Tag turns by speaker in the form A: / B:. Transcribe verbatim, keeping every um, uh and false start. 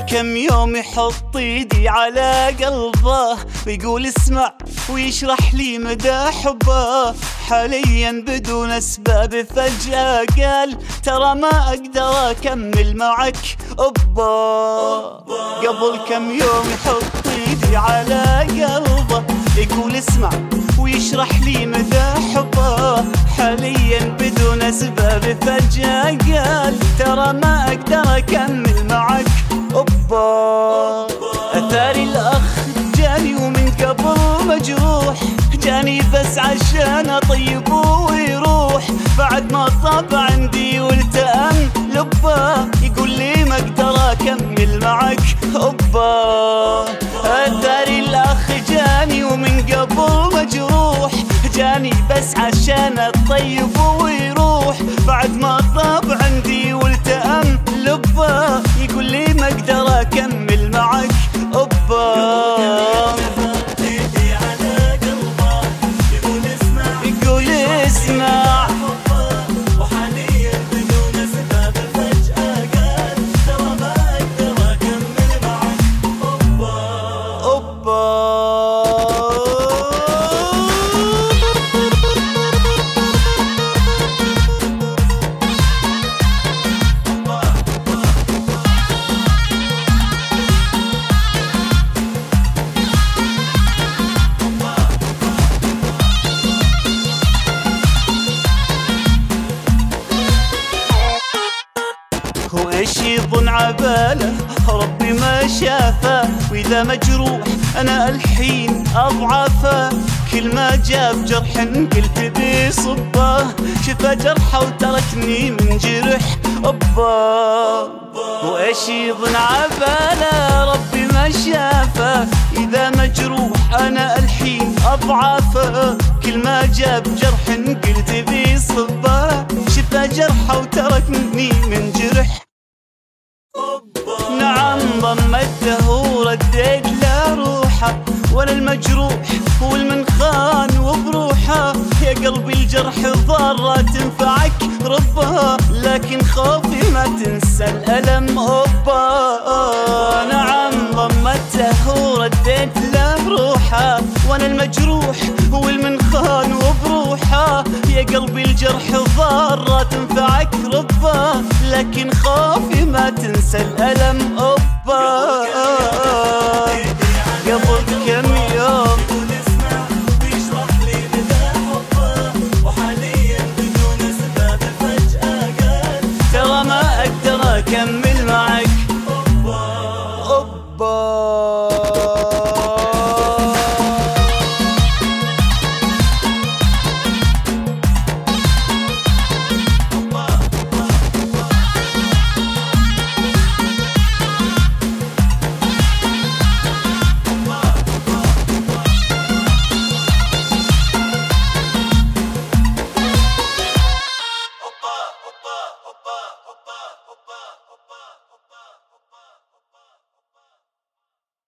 A: كم يوم يحط ايدي على قلبه ويقول اسمع ويشرح لي مدى حبه. حاليا بدون اسباب فجأة قال ترى ما اقدر اكمل معك أبا. قبل كم يوم يحط ايدي على قلبه يقول اسمع ويشرح لي مدى حبه. حاليا بدون اسباب فجأة قال ترى ما اقدر اكمل معك أبا. اثاري الاخ جاني ومن قبل مجروح، جاني بس عشان اطيبه ويروح. بعد ما طاب عندي والتأم لبه يقول لي ما اقدر اكمل معك أبا. اثاري الاخ جاني ومن قبل مجروح، جاني بس عشان اطيبه ويروح. بعد ما طاب عندي والتأم لبه يقول لي ما اقدر اكمل معك أبا. هو ايش يظن عباله ربي ما شافه، واذا مجروح انا الحين اضعفه. كل ما جاب جرح قلت بيصبه، شفى جرحه وتركني من جرح أبا. هو ايش يظن عباله ربي ما شافه، اذا مجروح انا الحين اضعفه. كل ما جاب جرح قلت بيصبه، شفى جرحه وتركني من جرح. نعم ضمته ورديت له روحه، وانا المجروح هو المنخان وبروحه. يا قلبي الجرح ضارة تنفعك ربها، لكن خوفي ما تنسى الألم أبا. نعم ضمته ورديت له روحه، وانا المجروح هو المنخان وبروحه. يا قلبي الجرح ضارة تنفعك ربه، لكن خوفي ما تنسى الألم أبا.